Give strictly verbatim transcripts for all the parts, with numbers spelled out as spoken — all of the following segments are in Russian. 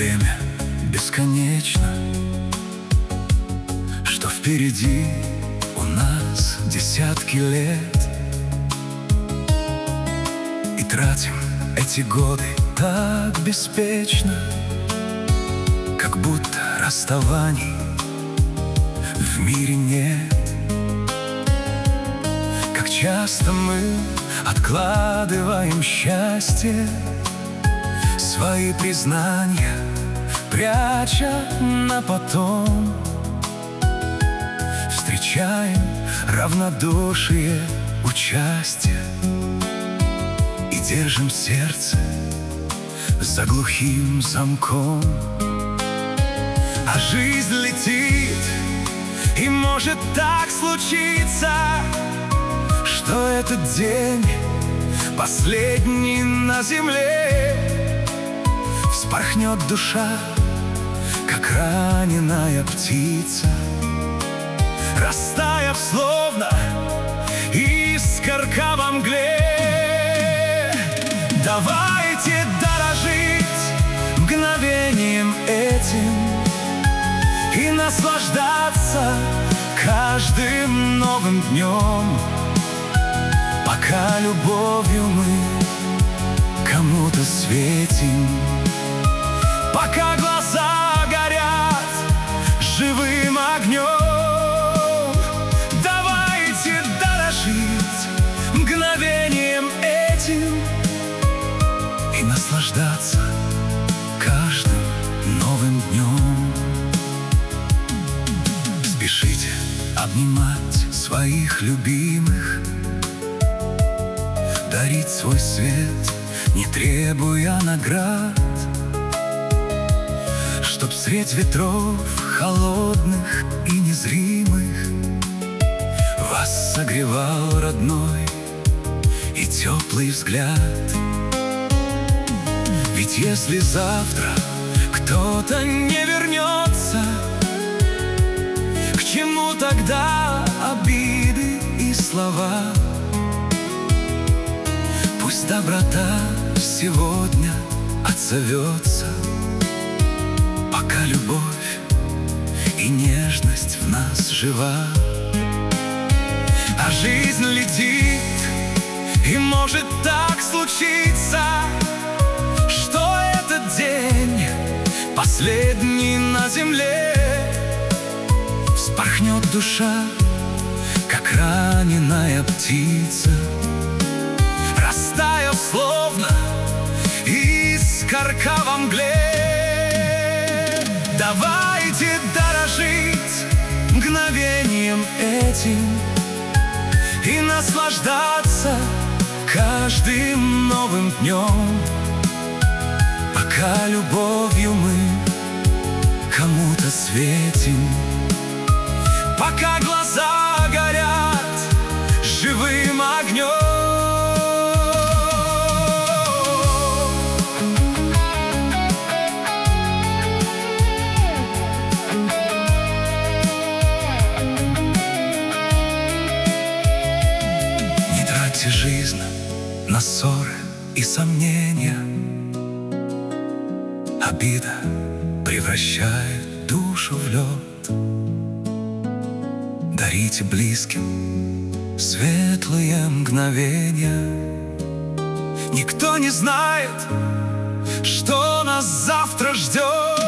время бесконечно, что впереди у нас десятки лет. И тратим эти годы так беспечно, как будто расставаний в мире нет. Как часто мы откладываем счастье, свои признания пряча на потом. Встречаем равнодушие, участие и держим сердце за глухим замком. А жизнь летит, и может так случиться, что этот день последний на земле. Вспорхнет душа, как раненая птица, растаяв словно искорка во мгле. Давайте дорожить мгновением этим и наслаждаться каждым новым днем, пока любовью мы кому-то светим, пока глаза горят живым огнем. Давайте дорожить мгновением этим и наслаждаться каждым новым днем. Спешите обнимать своих любимых, дарить свой свет, не требуя наград, чтоб средь ветров холодных и незримых вас согревал родной и теплый взгляд. Ведь если завтра кто-то не вернется, к чему тогда обиды и слова? Пусть доброта сегодня отзовется, пока любовь и нежность в нас жива. А жизнь летит, и может так случиться, что этот день последний на земле. Вспорхнет душа, как раненая птица, растаяв словно искорка во мгле. Давайте дорожить мгновением этим и наслаждаться каждым новым днем, пока любовью мы кому-то светим, пока глаза горят живым огнем. Жизнь на ссоры и сомнения, обида превращает душу в лед. Дарите близким светлые мгновения. Никто не знает, что нас завтра ждет.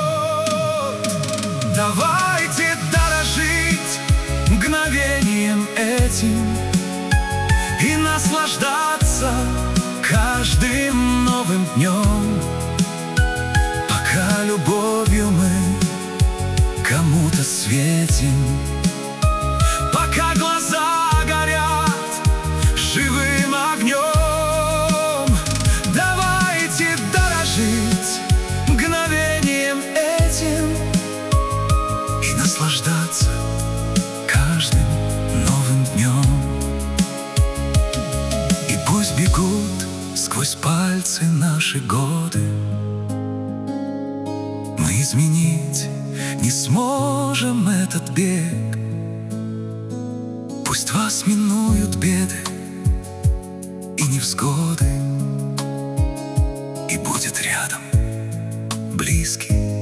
Давайте дорожить мгновением этим и наслаждаться каждым новым днем, пока любовью мы кому-то светим, пока глаза горят живым огнем. Давайте дорожить мгновением этим и наслаждаться каждым новым днем. Пусть бегут сквозь пальцы наши годы, мы изменить не сможем этот бег. Пусть вас минуют беды и невзгоды, и будет рядом близкий.